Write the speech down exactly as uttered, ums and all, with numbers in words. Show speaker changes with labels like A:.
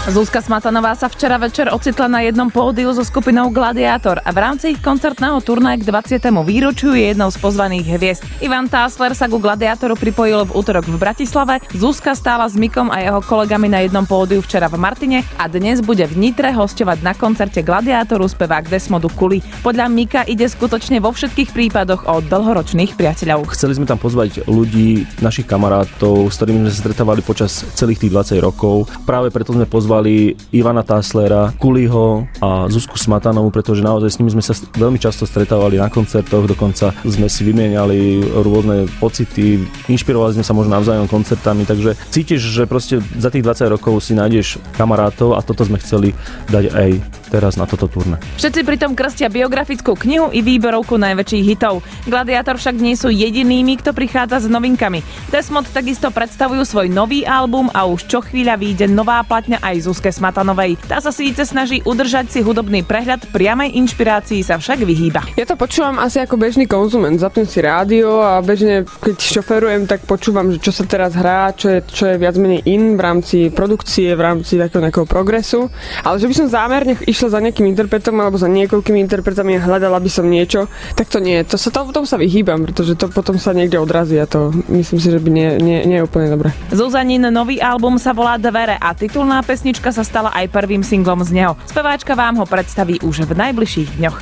A: Zuzka Smatanová sa včera večer ocitla na jednom pódiu so skupinou Gladiátor a v rámci ich koncertného turnaja k dvadsiatemu výročiu je jednou z pozvaných hviezd. Ivan Tásler sa ku Gladiátoru pripojil v útorok v Bratislave, Zuzka stála s Mikom a jeho kolegami na jednom pódiu včera v Martine a dnes bude v Nitre hosťovať na koncerte Gladiátoru spevák Desmodu Kuli. Podľa Mika ide skutočne vo všetkých prípadoch o dlhoročných priateľov.
B: Chceli sme tam pozvať ľudí, našich kamarátov, s ktorými sme sa stretávali počas celých tých dvadsať rokov. Práve preto sme pozvali Ivana Táslera, Kuliho a Zuzku Smatanovú, pretože naozaj s nimi sme sa veľmi často stretávali na koncertoch, dokonca sme si vymieniali rôzne pocity, inšpirovali sme sa možno navzájom koncertami, takže cítiš, že proste za tých dvadsať rokov si nájdeš kamarátov a toto sme chceli dať aj teraz na toto turné.
A: Všetci pritom krstia biografickú knihu i výberovku najväčších hitov. Gladiátor však nie sú jedinými, kto prichádza s novinkami. Desmod takisto predstavujú svoj nový album a už čo chvíľa vyjde nová platňa aj Zuzke Smatanovej. Tá sa síce snaží udržať si hudobný prehľad, priamej inšpirácii sa však vyhýba.
C: Ja to počúvam asi ako bežný konzument. Zapnem si rádio a bežne, keď šoferujem, tak počúvam, že čo sa teraz hrá, čo je, čo je viac menej in v rámci produkcie, v rámci takého nejakého progresu. Ale že by som zámerne išla za nejakým interpretom alebo za niekoľkými interpretami a hľadala by som niečo, tak to nie. To sa, to, tomu sa vyhýbam, pretože to potom sa niekde odrazí a to myslím si, že by nie, nie, nie je úplne dobré.
A: Zuzanin nový album sa volá Dvere a titulná pesnička sa stala aj prvým singlom z neho. Speváčka vám ho predstaví už v najbližších dňoch.